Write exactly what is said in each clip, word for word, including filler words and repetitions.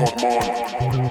bad man.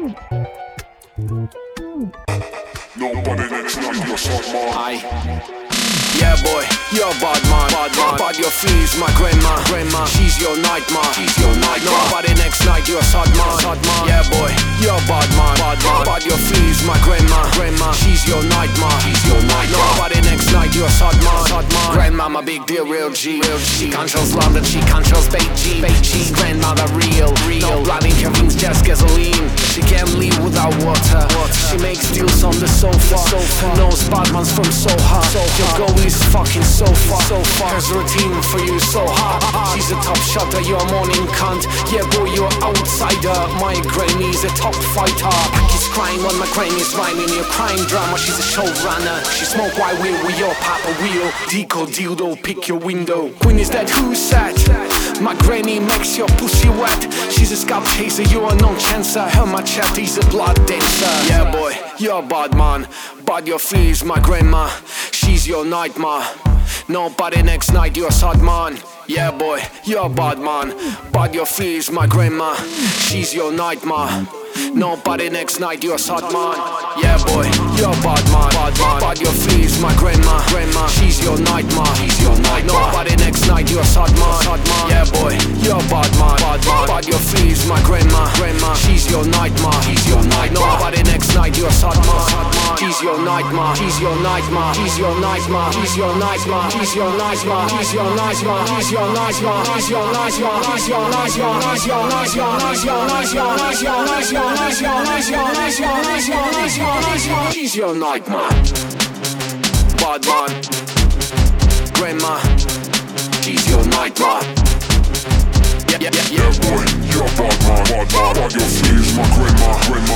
Nobody next like your son, man. Aye. Yeah boy, you're a bad man, bad man. Bad your fees, my grandma, grandma. She's your nightmare, she's your nightmare. Nobody next night, you're a sad man, sad man. Yeah boy, you're a bad man, bad man. Bad your fees, my grandma, grandma. She's your nightmare, she's your nightmare. Nobody next night, you're a sad man, sad man. Grandmama big deal, real G, real G. She controls London, she controls Beijing, Beijing. Grandmother real, real. No blood in her veins, just gasoline. She can't live without water. She makes deals on the sofa, sofa. Knows Batman's from Soha, your goal is fucking so far, so far. Her routine for you so hard. She's a top shotter, you're a morning cunt. Yeah boy, you're outsider. My granny's a top fighter. He's crying when my granny's rhyming. Your crime drama, she's a showrunner. She smoke white wheel with your papa wheel. Deco dildo, pick your window. Queen is that who said? My granny makes your pussy wet. She's a scalp chaser, you're a non-chancer. Her machete's a blood dancer. Yeah boy, you're a bad man. Bad your fees, my grandma. She's your nightmare. Nobody next night, you're a sad man. Yeah boy, you're a bad man. Bad your fees, my grandma. She's your nightmare. Nobody next night, you're a sad man. Yeah boy, you're a bad man, bad man. Bad your fees, my grandma, grandma. She's your nightmare, she's your nightmare. Nobody next night, you're a sad man, sad man. Yeah boy, you're a bad man, bad man. Bad your fees, my grandma, grandma. She's your nightmare, she's your nightmare. Nobody next night, you're a sad man, sad man. She's your nightmare, she's your nightmare, she's your nightmare, she's your nightmare, she's your nightmare, she's your nightmare, she's your nightmare, she's your nightmare, she's your nightmare, she's your nightmare, she's your nightmare, she's your nightmare, she's your Nice, your nice, your nice, your nice, your nice, your nice, your she's your nightmare. Bad man, grandma, she's your nightmare. Yeah, yeah, yeah, yeah, boy, you're a bad man, bad man. Bad your fees, my grandma, grandma.